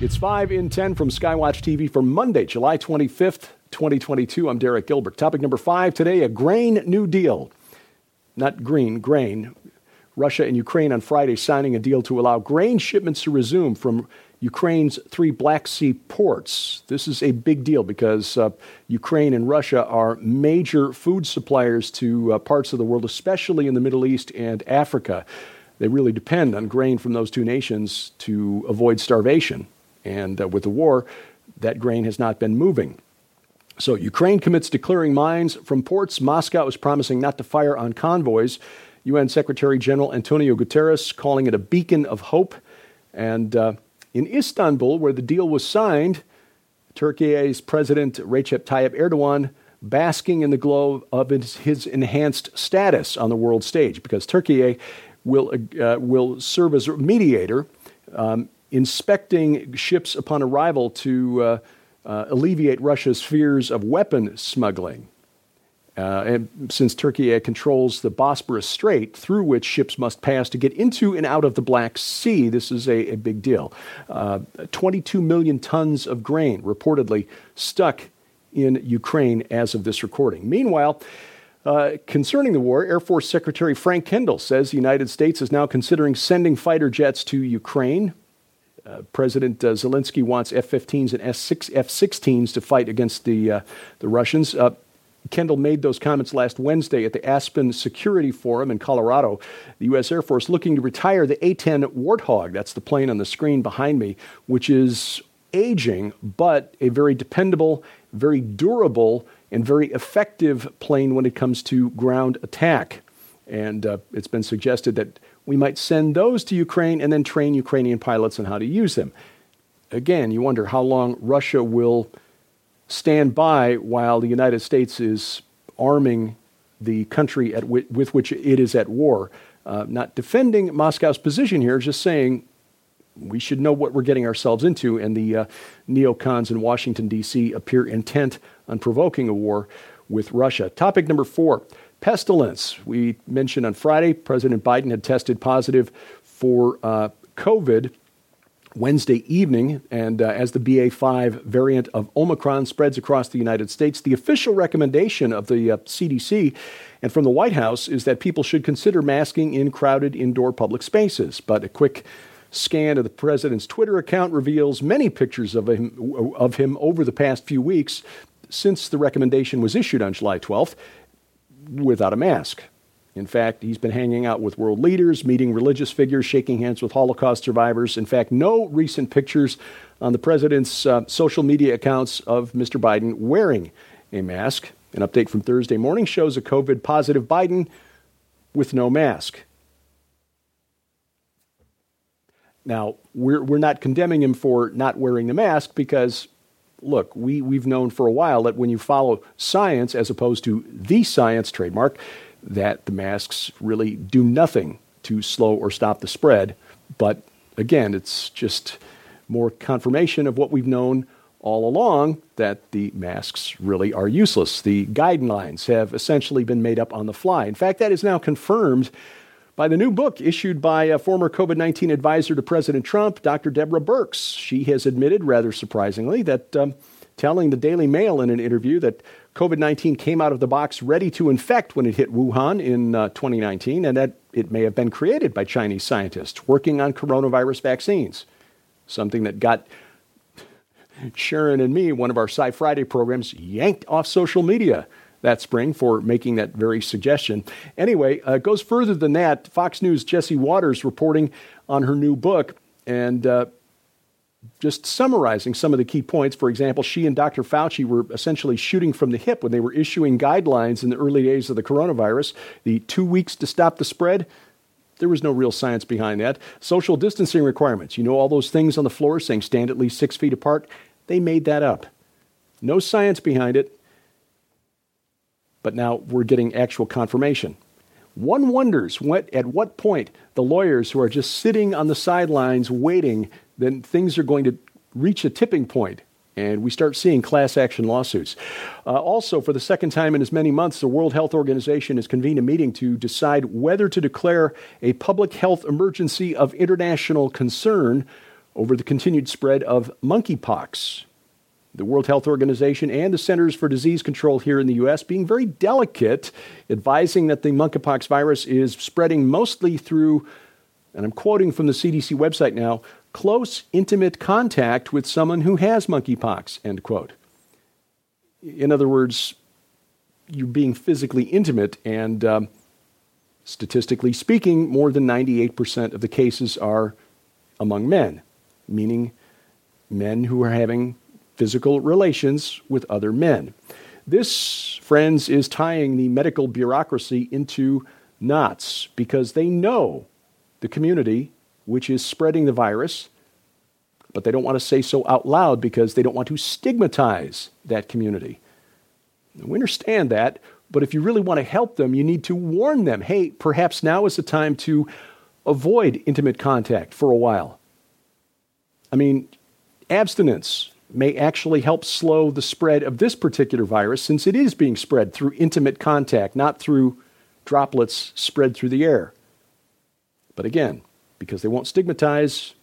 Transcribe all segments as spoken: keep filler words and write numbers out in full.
It's five in ten from Skywatch T V for Monday, July twenty-fifth, twenty twenty-two. I'm Derek Gilbert. Topic number five today, a grain new deal. Not green, grain. Russia and Ukraine on Friday signing a deal to allow grain shipments to resume from Ukraine's three Black Sea ports. This is a big deal because uh, Ukraine and Russia are major food suppliers to uh, parts of the world, especially in the Middle East and Africa. They really depend on grain from those two nations to avoid starvation. And uh, with the war, that grain has not been moving. So Ukraine commits to clearing mines from ports. Moscow is promising not to fire on convoys. U N Secretary General Antonio Guterres calling it a beacon of hope. And uh, in Istanbul, where the deal was signed, Turkey's President Recep Tayyip Erdogan basking in the glow of his, his enhanced status on the world stage, because Turkey will uh, will serve as a mediator, um, inspecting ships upon arrival to uh, uh, alleviate Russia's fears of weapon smuggling. Uh, and since Turkey controls the Bosporus Strait, through which ships must pass to get into and out of the Black Sea, this is a, a big deal. Uh, twenty-two million tons of grain reportedly stuck in Ukraine as of this recording. Meanwhile, uh, concerning the war, Air Force Secretary Frank Kendall says the United States is now considering sending fighter jets to Ukraine. Uh, President uh, Zelensky wants F fifteens and F sixteens to fight against the, uh, the Russians. Uh, Kendall made those comments last Wednesday at the Aspen Security Forum in Colorado. The U S Air Force looking to retire the A ten Warthog, that's the plane on the screen behind me, which is aging, but a very dependable, very durable, and very effective plane when it comes to ground attack. And uh, it's been suggested that we might send those to Ukraine and then train Ukrainian pilots on how to use them. Again, you wonder how long Russia will stand by while the United States is arming the country at w- with which it is at war. Uh, not defending Moscow's position here, just saying we should know what we're getting ourselves into, and the uh, neocons in Washington, D C appear intent on provoking a war with Russia. Topic number four, pestilence. We mentioned on Friday, President Biden had tested positive for uh, COVID Wednesday evening, and uh, as the B A five variant of Omicron spreads across the United States, the official recommendation of the uh, C D C and from the White House is that people should consider masking in crowded indoor public spaces. But a quick scan of the president's Twitter account reveals many pictures of him, of him over the past few weeks since the recommendation was issued on July twelfth without a mask. In fact, he's been hanging out with world leaders, meeting religious figures, shaking hands with Holocaust survivors. In fact, no recent pictures on the president's uh, social media accounts of Mister Biden wearing a mask. An update from Thursday morning shows a COVID-positive Biden with no mask. Now, we're we're not condemning him for not wearing the mask because, look, we, we've known for a while that when you follow science as opposed to the science, trademark, that the masks really do nothing to slow or stop the spread. But again, it's just more confirmation of what we've known all along, that the masks really are useless. The guidelines have essentially been made up on the fly. In fact, that is now confirmed by the new book issued by a former COVID nineteen advisor to President Trump, Doctor Deborah Birx. She has admitted, rather surprisingly, that um, telling the Daily Mail in an interview that COVID nineteen came out of the box ready to infect when it hit Wuhan in uh, twenty nineteen, and that it may have been created by Chinese scientists working on coronavirus vaccines, something that got Sharon and me, one of our Sci Friday programs, yanked off social media that spring for making that very suggestion. Anyway, uh, it goes further than that. Fox News' Jesse Waters reporting on her new book and uh, just summarizing some of the key points. For example, she and Doctor Fauci were essentially shooting from the hip when they were issuing guidelines in the early days of the coronavirus. The two weeks to stop the spread, there was no real science behind that. Social distancing requirements. You know, all those things on the floor saying stand at least six feet apart? They made that up. No science behind it. But now we're getting actual confirmation. One wonders what, at what point the lawyers who are just sitting on the sidelines waiting, then things are going to reach a tipping point and we start seeing class action lawsuits. Uh, also, for the second time in as many months, the World Health Organization has convened a meeting to decide whether to declare a public health emergency of international concern over the continued spread of monkeypox. The World Health Organization and the Centers for Disease Control here in the U S being very delicate, advising that the monkeypox virus is spreading mostly through, and I'm quoting from the C D C website now, close, intimate contact with someone who has monkeypox, end quote. In other words, you're being physically intimate, and um, statistically speaking, more than ninety-eight percent of the cases are among men, meaning men who are having physical relations with other men. This, friends, is tying the medical bureaucracy into knots because they know the community which is spreading the virus, but they don't want to say so out loud because they don't want to stigmatize that community. Now, we understand that, but if you really want to help them, you need to warn them, hey, perhaps now is the time to avoid intimate contact for a while. I mean, abstinence may actually help slow the spread of this particular virus since it is being spread through intimate contact, not through droplets spread through the air. But again, because they won't stigmatize,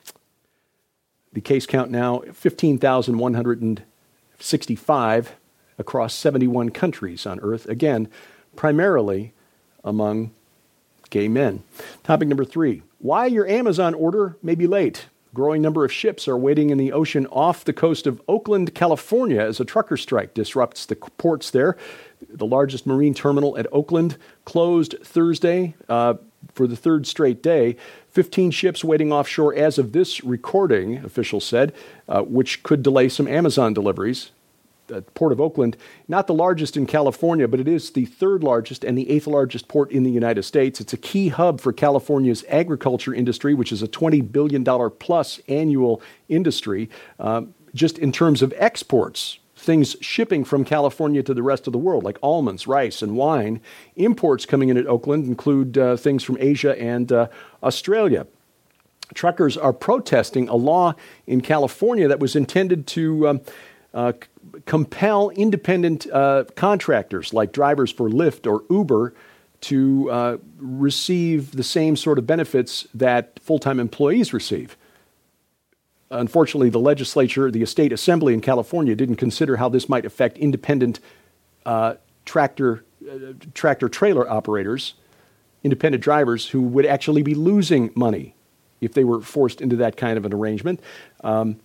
the case count now fifteen thousand one hundred sixty-five across seventy-one countries on Earth, again, primarily among gay men. Topic number three, why your Amazon order may be late. Growing number of ships are waiting in the ocean off the coast of Oakland, California, as a trucker strike disrupts the ports there. The largest marine terminal at Oakland closed Thursday uh, for the third straight day. fifteen ships waiting offshore as of this recording, officials said, uh, which could delay some Amazon deliveries. The Port of Oakland, not the largest in California, but it is the third largest and the eighth largest port in the United States. It's a key hub for California's agriculture industry, which is a twenty billion dollars plus annual industry, um, just in terms of exports, things shipping from California to the rest of the world, like almonds, rice, and wine. Imports coming in at Oakland include uh, things from Asia and uh, Australia. Truckers are protesting a law in California that was intended to um, uh, compel independent uh, contractors like drivers for Lyft or Uber to uh, receive the same sort of benefits that full-time employees receive. Unfortunately, the legislature, the state assembly in California, didn't consider how this might affect independent uh, tractor uh, tractor trailer operators, independent drivers who would actually be losing money if they were forced into that kind of an arrangement. Um,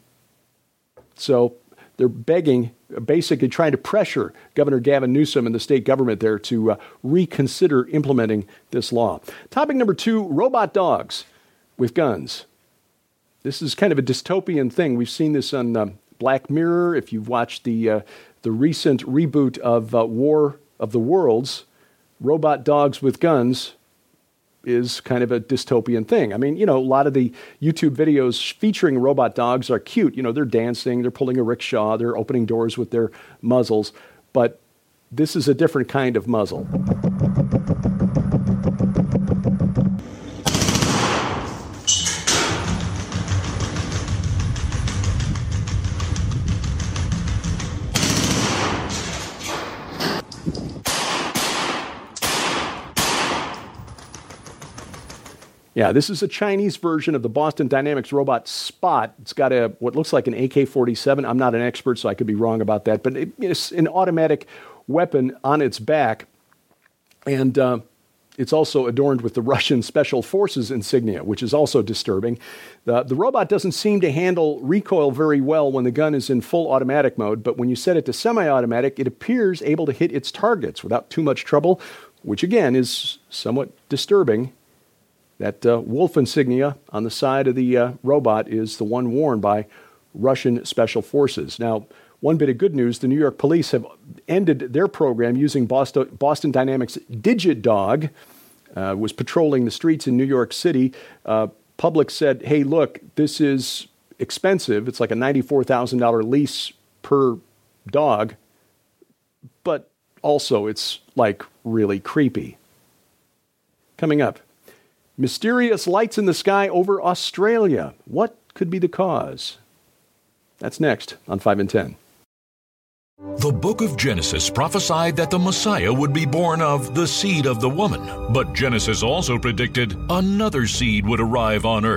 so they're begging, basically trying to pressure Governor Gavin Newsom and the state government there to uh, reconsider implementing this law. Topic number two, robot dogs with guns. This is kind of a dystopian thing. We've seen this on um, Black Mirror. If you've watched the uh, the recent reboot of uh, War of the Worlds, robot dogs with guns is kind of a dystopian thing. I mean, you know, a lot of the YouTube videos featuring robot dogs are cute. You know, they're dancing, they're pulling a rickshaw, they're opening doors with their muzzles. But this is a different kind of muzzle. Yeah, this is a Chinese version of the Boston Dynamics robot Spot. It's got a what looks like an A K forty-seven. I'm not an expert, so I could be wrong about that. But it, it's an automatic weapon on its back. And uh, it's also adorned with the Russian Special Forces insignia, which is also disturbing. The, the robot doesn't seem to handle recoil very well when the gun is in full automatic mode. But when you set it to semi-automatic, it appears able to hit its targets without too much trouble, which again is somewhat disturbing. That uh, wolf insignia on the side of the uh, robot is the one worn by Russian Special Forces. Now, one bit of good news, the New York police have ended their program using Boston, Boston Dynamics DigitDog, uh, was patrolling the streets in New York City. Uh, Public said, hey, look, this is expensive. It's like a ninety-four thousand dollars lease per dog, but also it's like really creepy. Coming up. Mysterious lights in the sky over Australia. What could be the cause? That's next on five and ten. The book of Genesis prophesied that the Messiah would be born of the seed of the woman, but Genesis also predicted another seed would arrive on earth.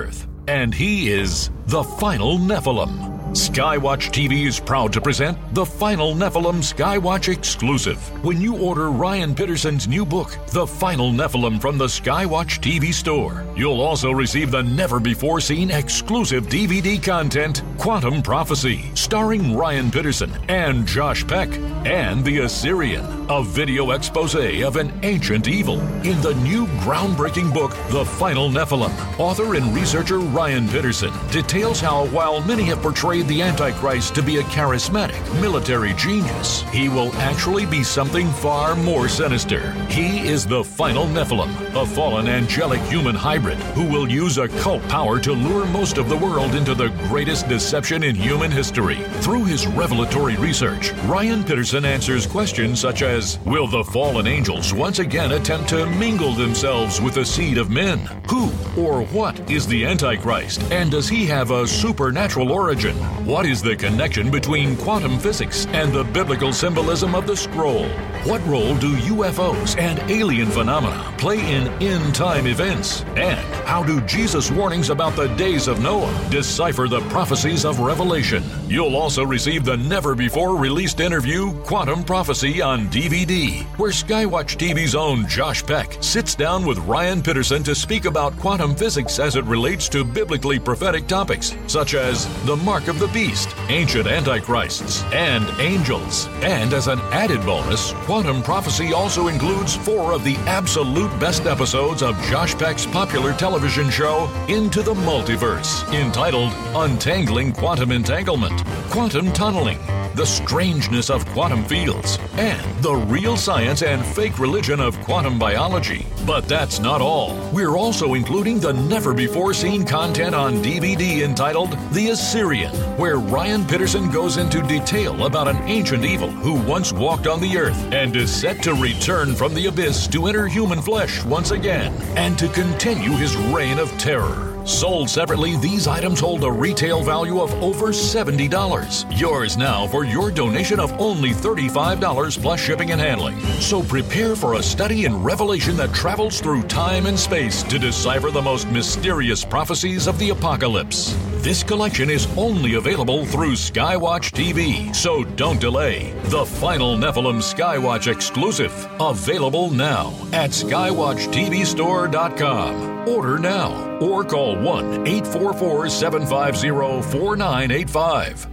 and he is the Final Nephilim. Skywatch T V is proud to present the Final Nephilim Skywatch exclusive. When you order Ryan Pitterson's new book, The Final Nephilim, from the Skywatch T V store, you'll also receive the never-before-seen exclusive D V D content, Quantum Prophecy, starring Ryan Pitterson and Josh Peck, and The Assyrian, a video expose of an ancient evil. In the new groundbreaking book, The Final Nephilim, author and researcher Ryan Pitterson details how, while many have portrayed the Antichrist to be a charismatic military genius, he will actually be something far more sinister. He is the Final Nephilim, a fallen angelic human hybrid who will use occult power to lure most of the world into the greatest deception in human history. Through his revelatory research, Ryan Pitterson answers questions such as, will the fallen angels once again attempt to mingle themselves with the seed of men? Who or what is the Antichrist, and does he have a supernatural origin? What is the connection between quantum physics and the biblical symbolism of the scroll? What role do U F Os and alien phenomena play in end-time events? And how do Jesus' warnings about the days of Noah decipher the prophecies of Revelation? You'll also receive the never-before-released interview, Quantum Prophecy, on D V D, where Skywatch T V's own Josh Peck sits down with Ryan Pitterson to speak about quantum physics as it relates to biblically prophetic topics, such as the mark of the beast, ancient antichrists, and angels. And as an added bonus, Quantum Prophecy also includes four of the absolute best episodes of Josh Peck's popular television show, Into the Multiverse, entitled Untangling Quantum Entanglement, Quantum Tunneling, The Strangeness of Quantum Fields, and the real science and fake religion of quantum biology. But that's not all. We're also including the never-before-seen content on D V D entitled The Assyrian, where Ryan Pitterson goes into detail about an ancient evil who once walked on the earth and is set to return from the abyss to enter human flesh once again and to continue his reign of terror. Sold separately, these items hold a retail value of over seventy dollars. Yours now for your donation of only thirty-five dollars plus shipping and handling. So prepare for a study in Revelation that travels through time and space to decipher the most mysterious prophecies of the apocalypse. This collection is only available through Skywatch T V, so don't delay. The Final Nephilim Skywatch exclusive, available now at skywatch t v store dot com. Order now or call one eight four four, seven five zero, four nine eight five.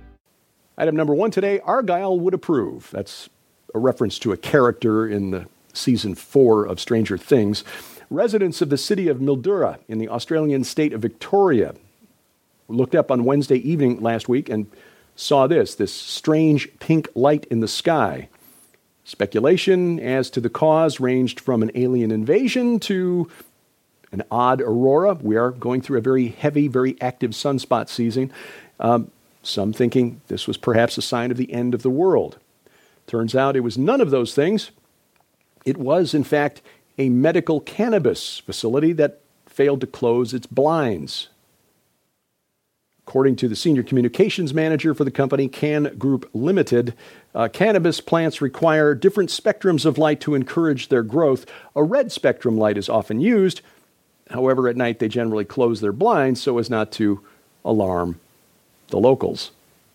Item number one today, Argyle would approve. That's a reference to a character in the season four of Stranger Things. Residents of the city of Mildura in the Australian state of Victoria looked up on Wednesday evening last week and saw this, this strange pink light in the sky. Speculation as to the cause ranged from an alien invasion to an odd aurora. We are going through a very heavy, very active sunspot season. Um, some thinking this was perhaps a sign of the end of the world. Turns out it was none of those things. It was, in fact, a medical cannabis facility that failed to close its blinds. According to the senior communications manager for the company, Can Group Limited, uh, cannabis plants require different spectrums of light to encourage their growth. A red spectrum light is often used. However, at night they generally close their blinds so as not to alarm the locals.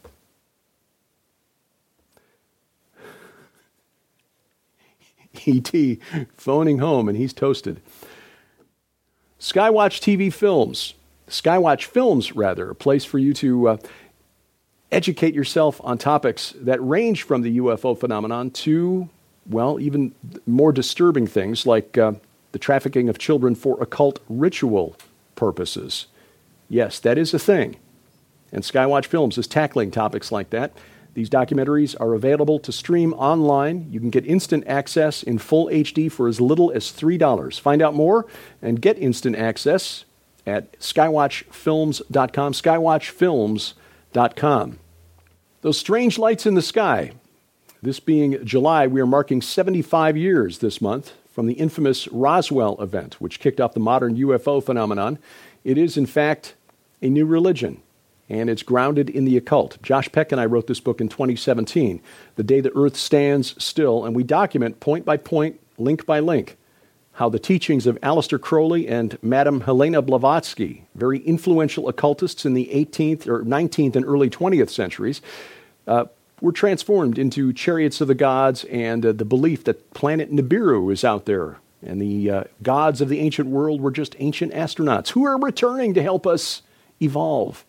E T phoning home and he's toasted. Skywatch T V Films. Skywatch Films, rather, a place for you to uh, educate yourself on topics that range from the U F O phenomenon to, well, even more disturbing things like uh, the trafficking of children for occult ritual purposes. Yes, that is a thing. And Skywatch Films is tackling topics like that. These documentaries are available to stream online. You can get instant access in full H D for as little as three dollars. Find out more and get instant access at skywatch films dot com, skywatch films dot com. Those strange lights in the sky. This being July, we are marking seventy-five years this month from the infamous Roswell event, which kicked off the modern U F O phenomenon. It is, in fact, a new religion, and it's grounded in the occult. Josh Peck and I wrote this book in twenty seventeen, The Day the Earth Stands Still, and we document point by point, link by link, how the teachings of Aleister Crowley and Madame Helena Blavatsky, very influential occultists in the eighteenth or nineteenth and early twentieth centuries, uh, were transformed into chariots of the gods, and uh, the belief that planet Nibiru is out there, and the uh, gods of the ancient world were just ancient astronauts who are returning to help us evolve.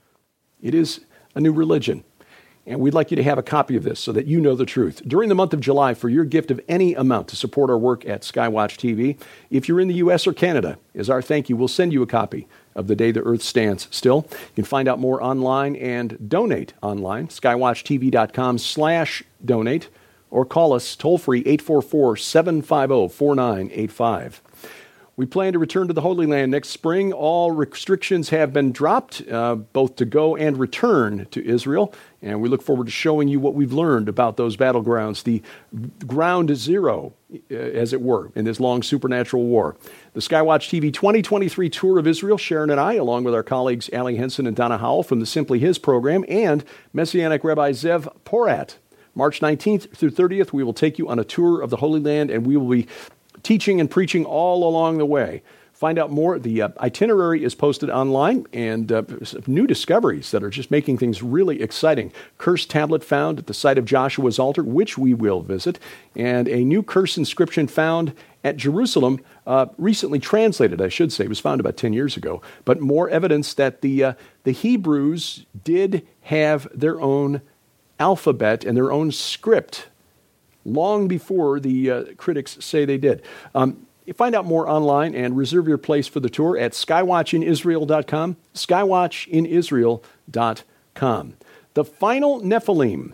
It is a new religion. And we'd like you to have a copy of this so that you know the truth. During the month of July, for your gift of any amount to support our work at Skywatch T V, if you're in the U S or Canada, as our thank you, we'll send you a copy of The Day the Earth Stands Still. You can find out more online and donate online, skywatchtv.com slash donate, or call us toll-free eight four four, seven five zero, four nine eight five. We plan to return to the Holy Land next spring. All restrictions have been dropped, uh, both to go and return to Israel. And we look forward to showing you what we've learned about those battlegrounds, the ground zero, uh, as it were, in this long supernatural war. The Skywatch T V twenty twenty-three Tour of Israel, Sharon and I, along with our colleagues Allie Henson and Donna Howell from the Simply His program, and Messianic Rabbi Zev Porat. March nineteenth through thirtieth, we will take you on a tour of the Holy Land, and we will be teaching and preaching all along the way. Find out more. The uh, itinerary is posted online, and uh, new discoveries that are just making things really exciting. Cursed tablet found at the site of Joshua's altar, which we will visit, and a new curse inscription found at Jerusalem, uh, recently translated, I should say. It was found about ten years ago. But more evidence that the uh, the Hebrews did have their own alphabet and their own script long before the uh, critics say they did. Um, find out more online and reserve your place for the tour at skywatch in israel dot com, skywatch in israel dot com. The Final Nephilim.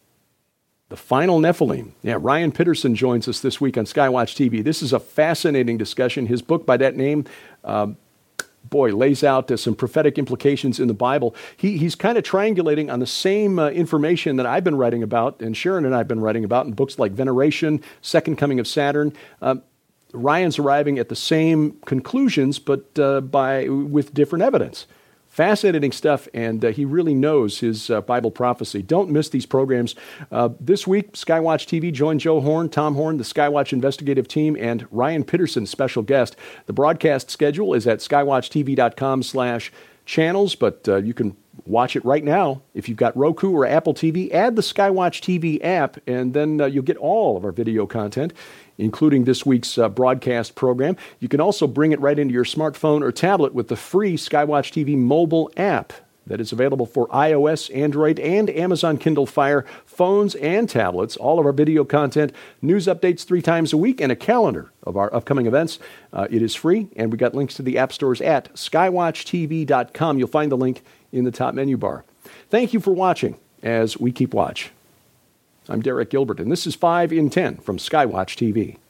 The Final Nephilim. Yeah, Ryan Pitterson joins us this week on Skywatch T V. This is a fascinating discussion. His book by that name, um, boy, lays out uh, some prophetic implications in the Bible. He, he's kind of triangulating on the same uh, information that I've been writing about, and Sharon and I have been writing about in books like Veneration, Second Coming of Saturn. Uh, Ryan's arriving at the same conclusions, but uh, by with different evidence. Fascinating stuff, and uh, he really knows his uh, Bible prophecy. Don't miss these programs. Uh, this week, Skywatch T V joined Joe Horn, Tom Horn, the Skywatch investigative team, and Ryan Pitterson, special guest. The broadcast schedule is at skywatchtv.com slash channels, but uh, you can watch it right now. If you've got Roku or Apple T V, add the Skywatch T V app, and then uh, you'll get all of our video content, including this week's uh, broadcast program. You can also bring it right into your smartphone or tablet with the free Skywatch T V mobile app that is available for iOS, Android, and Amazon Kindle Fire phones and tablets. All of our video content, news updates three times a week, and a calendar of our upcoming events. Uh, it is free, and we got links to the app stores at skywatch t v dot com. You'll find the link in the top menu bar. Thank you for watching as we keep watch. I'm Derek Gilbert, and this is five in ten from Skywatch T V.